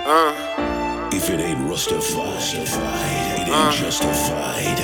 If it ain't Rustified, it ain't justified.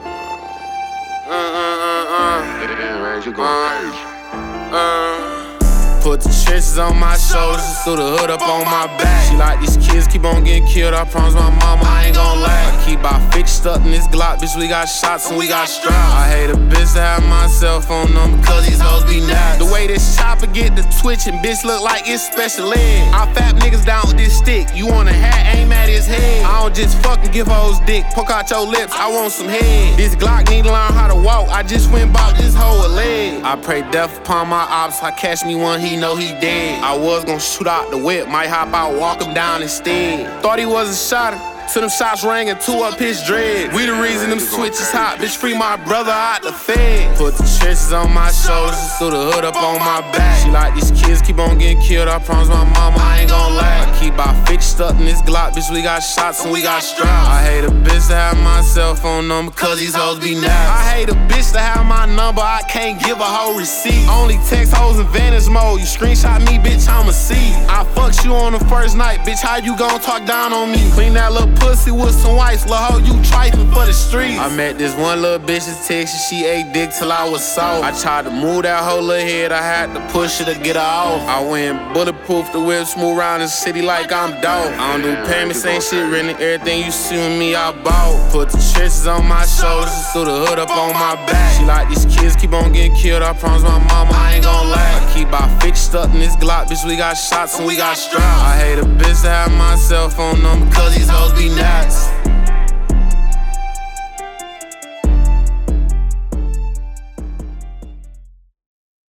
Damn, man, you going crazy. Put the trenches on my shoulders and threw the hood up on my back. She like these kids keep on getting killed. I promise my mama I ain't gon' lie. I keep our fixed up in this Glock, bitch. We got shots and we got straps. I hate a bitch to have my cell phone number, cause these hoes be nuts. The way this chopper get the twitching, bitch look like it's special ed. I fat niggas down with this stick. You want a hat, aim at his head. I don't just fucking give hoes dick. Poke out your lips, I want some head. This Glock need to learn how to walk. I just went and bought this hoe a leg. I pray death upon my ops. I catch me one, he know he dead. I was gon' shoot out the whip, might hop out, walk him down instead. Thought he was a shotter, till them shots rang and two up his dread. We the reason them switches hot, bitch free my brother out the fed. Put the trenches on my shoulders and threw the hood up on my back. She like these kids keep on getting killed, I promise my mama I ain't gon' lie. I keep our fixed up in this Glock, bitch we got shots and we got straps. I hate a bitch to have my cell phone number, cause these hoes be nuts. I hate a bitch to have my number, I can't give a hoe receipt. Only text hoes in Vantage mode, you screenshot me, bitch, I'ma see. I fucked you on the first night, bitch, how you gon' talk down on me? Clean that little pussy with some whites, lil' hoe, you trifling for the streets. I met this one little bitch in Texas, she ate dick till I was soft. I tried to move that whole little head, I had to push her to get her off. I went bulletproof the whip, smooth around the city like I'm dope. I don't do payments, ain't shit written, everything you see with me, I bought. Put the trenches on my shoulders and threw the hood up on my back. She like these kids keep on getting killed, I promise my mama I ain't gon' lie. I keep our fixed up in this Glock, bitch we got shots and we got straps. I hate a bitch to have my cell phone number, cause these hoes be nuts.